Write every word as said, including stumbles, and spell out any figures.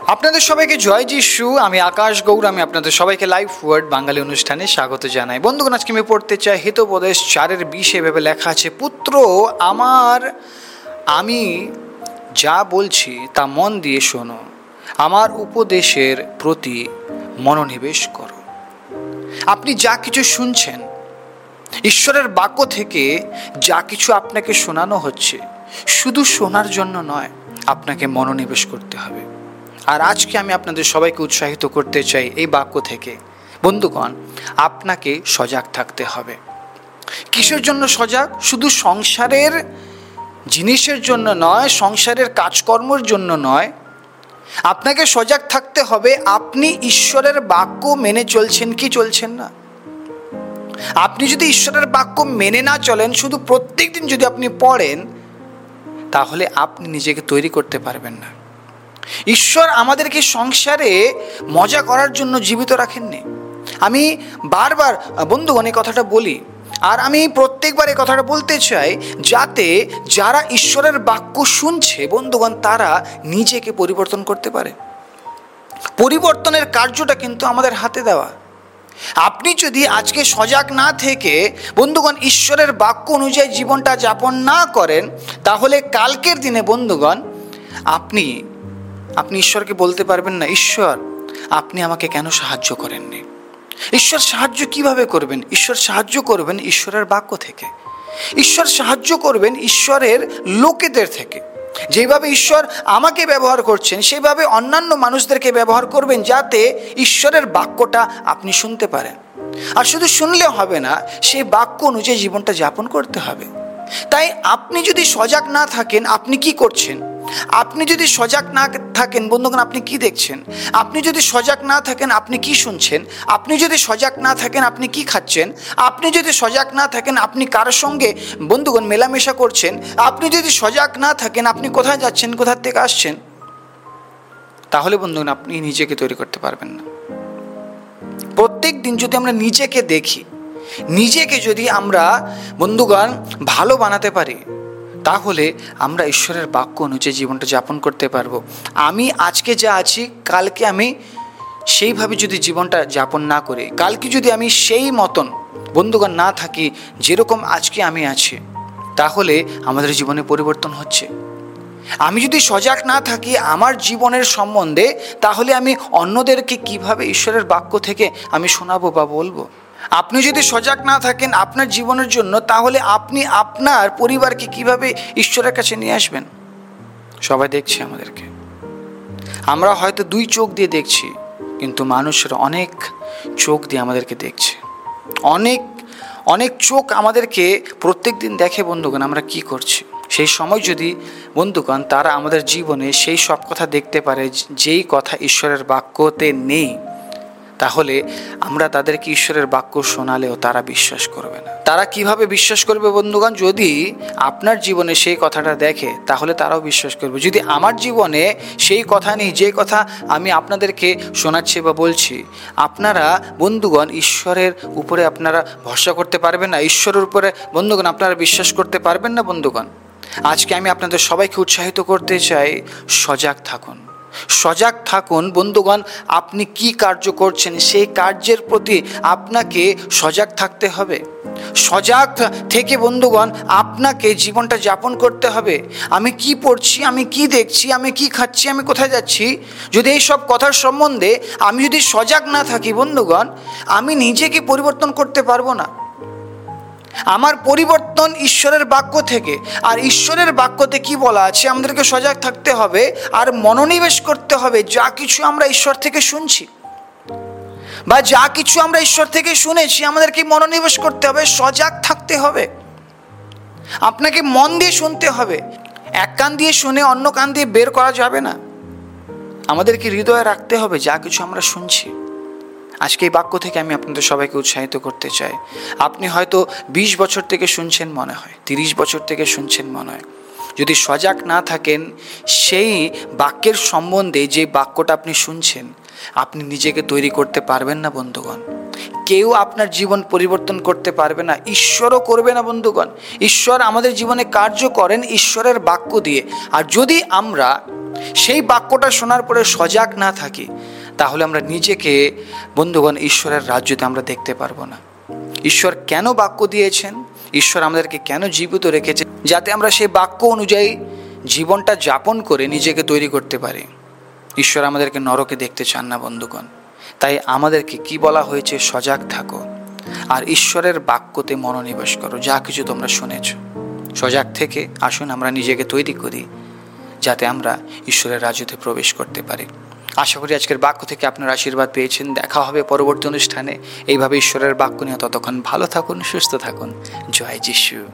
আপনাদের সবাইকে জয় যিশু। আমি আকাশ গৌর। আমি আপনাদের সবাইকে লাইভ ওয়ার্ড বাঙালি অনুষ্ঠানে স্বাগত জানাই। বন্ধুগণ, আজকে আমি পড়তে চাই হিতোপদেশ চারের বিশে ভেবে লেখা আছে, পুত্র আমার, আমি যা বলছি তা মন দিয়ে শোনো, আমার উপদেশের প্রতি মনোনিবেশ করো। আপনি যা কিছু শুনছেন, ঈশ্বরের বাক্য থেকে যা কিছু আপনাকে শোনানো হচ্ছে, শুধু শোনার জন্য নয়, আপনাকে মনোনিবেশ করতে হবে। আর আজকে আমি আপনাদের সবাইকে উৎসাহিত করতে চাই এই বাক্য থেকে। বন্ধুগণ, আপনাকে সজাগ থাকতে হবে। কিসের জন্য সজাগ? শুধু সংসারের জিনিসের জন্য নয়, সংসারের কাজকর্মের জন্য নয়। আপনাকে সজাগ থাকতে হবে আপনি ঈশ্বরের বাক্য মেনে চলছেন কি চলছেন না। আপনি যদি ঈশ্বরের বাক্য মেনে না চলেন, শুধু প্রত্যেক দিন যদি আপনি পড়েন, তাহলে আপনি নিজেকে তৈরি করতে পারবেন না। ঈশ্বর আমাদেরকে সংসারে মজা করার জন্য জীবিত রাখেননি। আমি বারবার বন্ধুগণ এই কথাটা বলি, আর আমি প্রত্যেকবার এই কথাটা বলতে চাই, যাতে যারা ঈশ্বরের বাক্য শুনছে বন্ধুগণ, তারা নিজেকে পরিবর্তন করতে পারে। পরিবর্তনের কার্যটা কিন্তু আমাদের হাতে দেওয়া। আপনি যদি আজকে সজাগ না থেকে বন্ধুগণ ঈশ্বরের বাক্য অনুযায়ী জীবনটা যাপন না করেন, তাহলে কালকের দিনে বন্ধুগণ আপনি আপনি ঈশ্বরকে বলতে পারবেন না, ঈশ্বর আপনি আমাকে কেন সাহায্য করেননি। ঈশ্বর সাহায্য কিভাবে করবেন? ঈশ্বর সাহায্য করবেন ঈশ্বরের বাক্য থেকে। ঈশ্বর সাহায্য করবেন ঈশ্বরের লোকেদের থেকে। যেভাবে ঈশ্বর আমাকে ব্যবহার করছেন, সেভাবে অন্যান্য মানুষদেরকে ব্যবহার করবেন, যাতে ঈশ্বরের বাক্যটা আপনি শুনতে পারেন। আর শুধু শুনলে হবে না, সেই বাক্য অনুযায়ী জীবনটা যাপন করতে হবে। তাই আপনি যদি সজাগ না থাকেন, আপনি কি করছেন? আপনি যদি সজাগ না থাকেন বন্ধুগণ, আপনি কি দেখছেন? আপনি যদি সজাগ না থাকেন, আপনি কি শুনছেন? আপনি যদি সজাগ না থাকেন, আপনি কি খাচ্ছেন? আপনি যদি সজাগ না থাকেন, আপনি কার সঙ্গে বন্ধুগণ মেলামেশা করছেন? আপনি যদি সজাগ না থাকেন, আপনি কোথায় যাচ্ছেন, কোথা থেকে আসছেন? তাহলে বন্ধুগণ আপনি নিজেকে তৈরি করতে পারবেন না। প্রত্যেক দিন যদি আমরা নিজেকে দেখি, নিজেকে যদি আমরা বন্ধুগণ ভালো বানাতে পারি, তাহলে আমরা ঈশ্বরের বাক্য অনুযায়ী জীবনটা যাপন করতে পারবো। আমি আজকে যা আছি, কালকে আমি সেইভাবে যদি জীবনটা যাপন না করি, কালকে যদি আমি সেই মতন বন্ধুগণ না থাকি যেরকম আজকে আমি আছি, তাহলে আমাদের জীবনে পরিবর্তন হচ্ছে। আমি যদি সজাগ না থাকি আমার জীবনের সম্বন্ধে, তাহলে আমি অন্যদেরকে কিভাবে ঈশ্বরের বাক্য থেকে আমি শোনাবো বা বলবো? আপনি যদি সজাগ না থাকেন আপনার জীবনের জন্য, তাহলে আপনি আপনার পরিবারকে কিভাবে ঈশ্বরের কাছে নিয়ে আসবেন? সবাই দেখছে আমাদেরকে, আমরা হয়তো দুই চোখ দিয়ে দেখছি, কিন্তু মানুষের অনেক চোখ দিয়ে আমাদেরকে দেখছে। অনেক অনেক চোখ আমাদেরকে প্রত্যেক দিন দেখে বন্ধুগণ আমরা কি করছি। সেই সময় যদি বন্ধুগণ তারা আমাদের জীবনে সেই সব কথা দেখতে পারে যেই কথা ঈশ্বরের বাক্যতে নেই, তাহলে আমরা তাদেরকে ঈশ্বরের বাক্য শোনালেও তারা বিশ্বাস করবে না। তারা কিভাবে বিশ্বাস করবে বন্ধুগণ? যদি আপনার জীবনে সেই কথাটা দেখে, তাহলে তারাও বিশ্বাস করবে। যদি আমার জীবনে সেই কথা নেই যে কথা আমি আপনাদেরকে শোনাচ্ছি বা বলছি, আপনারা বন্ধুগণ ঈশ্বরের উপরে আপনারা ভরসা করতে পারবেন না। ঈশ্বরের উপরে বন্ধুগণ আপনারা বিশ্বাস করতে পারবেন না। বন্ধুগণ, আজকে আমি আপনাদের সবাইকে উৎসাহিত করতে চাই, সজাগ থাকুন, সজাগ থাকুন। বন্ধুগণ, আপনি কি কার্য করছেন সেই কার্যের প্রতি আপনাকে সজাগ থাকতে হবে। সজাগ থেকে বন্ধুগণ আপনাকে জীবনটা যাপন করতে হবে। আমি কি পড়ছি, আমি কি দেখছি, আমি কি খাচ্ছি, আমি কোথায় যাচ্ছি, যদি এই সব কথার সম্বন্ধে আমি যদি সজাগ না থাকি বন্ধুগণ, আমি নিজেকে পরিবর্তন করতে পারবো না। আমার পরিবর্তন ঈশ্বরের বাক্য থেকে। আর ঈশ্বরের বাক্যতে কি বলা আছে? আমাদেরকে সজাগ থাকতে হবে আর মনোনিবেশ করতে হবে। যা কিছু আমরা ঈশ্বর থেকে শুনছি বা যা কিছু আমরা ঈশ্বর থেকে শুনেছি, আমাদেরকে মনোনিবেশ করতে হবে, সজাগ থাকতে হবে। আপনাকে মন দিয়ে শুনতে হবে। এক কান দিয়ে শুনে অন্য কান দিয়ে বের করা যাবে না। আমাদেরকে হৃদয়ে রাখতে হবে যা কিছু আমরা শুনছি। আজকে এই বাক্য থেকে আমি আপনাদের সবাইকে উৎসাহিত করতে চাই। আপনি হয়তো বিশ বছর থেকে শুনছেন মনে হয়, তিরিশ বছর থেকে শুনছেন মনে হয়। যদি সজাগ না থাকেন সেই বাক্যের সম্বন্ধে, যে বাক্যটা আপনি শুনছেন, আপনি নিজেকে তৈরি করতে পারবেন না বন্ধুগণ। কেউ আপনার জীবন পরিবর্তন করতে পারবে না, ঈশ্বরও করবে না বন্ধুগণ। ঈশ্বর আমাদের জীবনে কার্য করেন ঈশ্বরের বাক্য দিয়ে। আর যদি আমরা সেই বাক্যটা শোনার পরে সজাগ না থাকি, তাহলে আমরা নিজেকে বন্ধুগণ ঈশ্বরের রাজ্যতে আমরা দেখতে পারবো না। ঈশ্বর কেন বাক্য দিয়েছেন, ঈশ্বর আমাদেরকে কেন জীবিত রেখেছে, যাতে আমরা সেই বাক্য অনুযায়ী জীবনটা যাপন করে নিজেকে তৈরি করতে পারি। ঈশ্বর আমাদেরকে নরকে দেখতে চান না বন্ধুগণ। তাই আমাদেরকে কি বলা হয়েছে, সজাগ থাকো আর ঈশ্বরের বাক্যতে মনোনিবেশ করো। যা কিছু তোমরা শুনেছ, সজাগ থেকে আসুন আমরা নিজেকে তৈরি করি, যাতে আমরা ঈশ্বরের রাজ্যতে প্রবেশ করতে পারি। আশা করি আজকের বাক্য থেকে আপনার আশীর্বাদ পেয়েছেন। দেখা হবে পরবর্তী অনুষ্ঠানে এইভাবে ঈশ্বরের বাক্য নিয়ে। ততক্ষণ ভালো থাকুন, সুস্থ থাকুন। জয় যিশু।